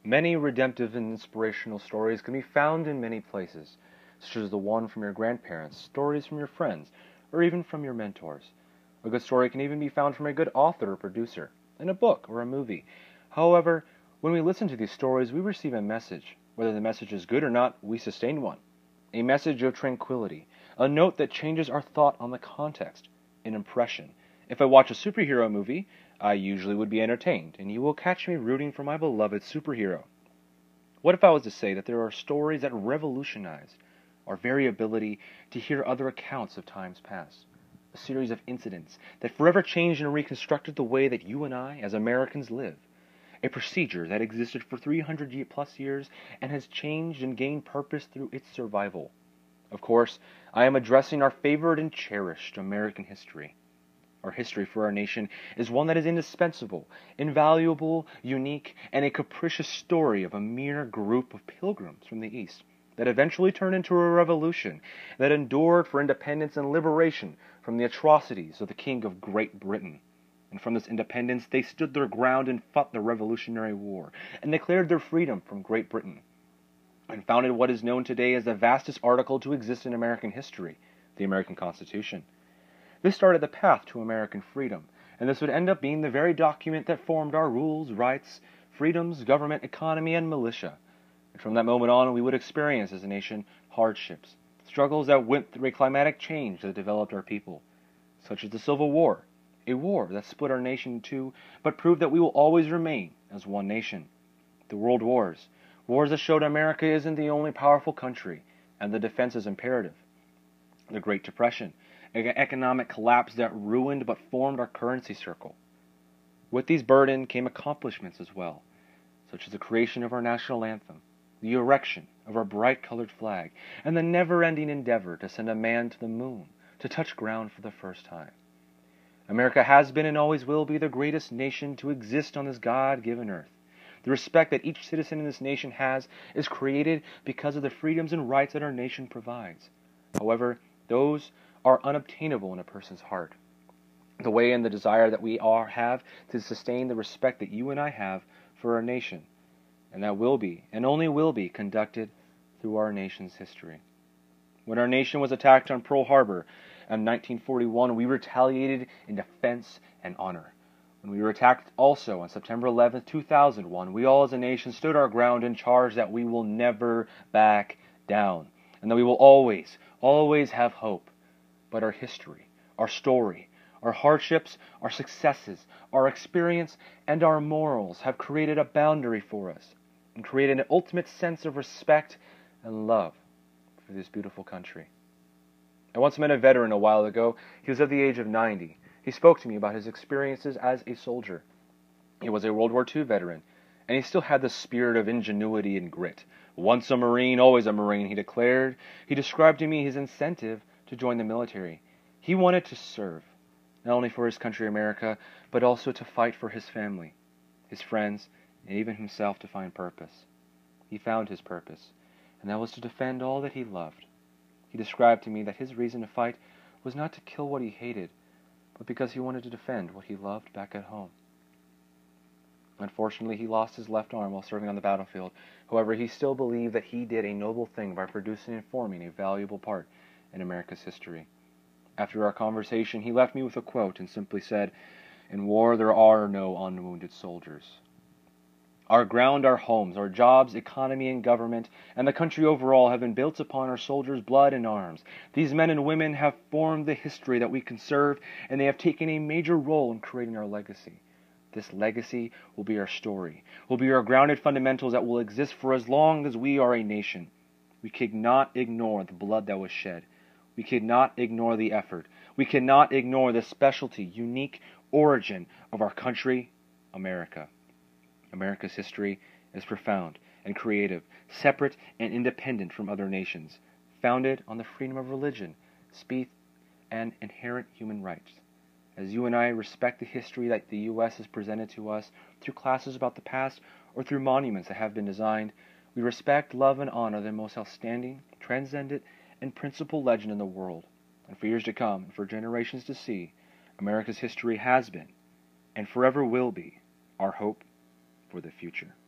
Many redemptive and inspirational stories can be found in many places, such as the one from your grandparents, stories from your friends, or even from your mentors. A good story can even be found from a good author or producer, in a book or a movie. However, when we listen to these stories, we receive a message. Whether the message is good or not, we sustain one. A message of tranquility, a note that changes our thought on the context, an impression. If I watch a superhero movie, I usually would be entertained, and you will catch me rooting for my beloved superhero. What if I was to say that there are stories that revolutionize our very ability to hear other accounts of times past? A series of incidents that forever changed and reconstructed the way that you and I, as Americans, live. A procedure that existed for 300 plus years and has changed and gained purpose through its survival. Of course, I am addressing our favored and cherished American history. Our history for our nation is one that is indispensable, invaluable, unique, and a capricious story of a mere group of pilgrims from the East that eventually turned into a revolution that endured for independence and liberation from the atrocities of the King of Great Britain. And from this independence, they stood their ground and fought the Revolutionary War, and declared their freedom from Great Britain, and founded what is known today as the vastest article to exist in American history, the American Constitution. This started the path to American freedom, and this would end up being the very document that formed our rules, rights, freedoms, government, economy, and militia. And from that moment on, we would experience as a nation hardships, struggles that went through a climatic change that developed our people, such as the Civil War, a war that split our nation in two, but proved that we will always remain as one nation. The World Wars, wars that showed America isn't the only powerful country, and the defense is imperative. The Great Depression, an economic collapse that ruined but formed our currency circle. With these burden came accomplishments as well, such as the creation of our national anthem, the erection of our bright-colored flag, and the never-ending endeavor to send a man to the moon to touch ground for the first time. America has been and always will be the greatest nation to exist on this God-given earth. The respect that each citizen in this nation has is created because of the freedoms and rights that our nation provides. However, those are unobtainable in a person's heart. The way and the desire that we have to sustain the respect that you and I have for our nation, and that will be, and only will be, conducted through our nation's history. When our nation was attacked on Pearl Harbor in 1941, we retaliated in defense and honor. When we were attacked also on September 11, 2001, we all as a nation stood our ground and charged that we will never back down, and that we will always, always have hope. But our history, our story, our hardships, our successes, our experience, and our morals have created a boundary for us and created an ultimate sense of respect and love for this beautiful country. I once met a veteran a while ago. He was of the age of 90. He spoke to me about his experiences as a soldier. He was a World War II veteran, and he still had the spirit of ingenuity and grit. Once a Marine, always a Marine, he declared. He described to me his incentive to join the military. He wanted to serve, not only for his country, America, but also to fight for his family, his friends, and even himself to find purpose. He found his purpose, and that was to defend all that he loved. He described to me that his reason to fight was not to kill what he hated, but because he wanted to defend what he loved back at home. Unfortunately, he lost his left arm while serving on the battlefield. However, he still believed that he did a noble thing by producing and forming a valuable part in America's history. After our conversation, he left me with a quote and simply said, "In war, there are no unwounded soldiers." Our ground, our homes, our jobs, economy, and government, and the country overall have been built upon our soldiers' blood and arms. These men and women have formed the history that we conserve, and they have taken a major role in creating our legacy. This legacy will be our story, will be our grounded fundamentals that will exist for as long as we are a nation. We cannot ignore the blood that was shed. We cannot ignore the effort. We cannot ignore the specialty, unique origin of our country, America. America's history is profound and creative, separate and independent from other nations, founded on the freedom of religion, speech, and inherent human rights. As you and I respect the history that the U.S. has presented to us through classes about the past or through monuments that have been designed, we respect, love, and honor the most outstanding, transcendent, and principal legend in the world. And for years to come, and for generations to see, America's history has been, and forever will be, our hope for the future.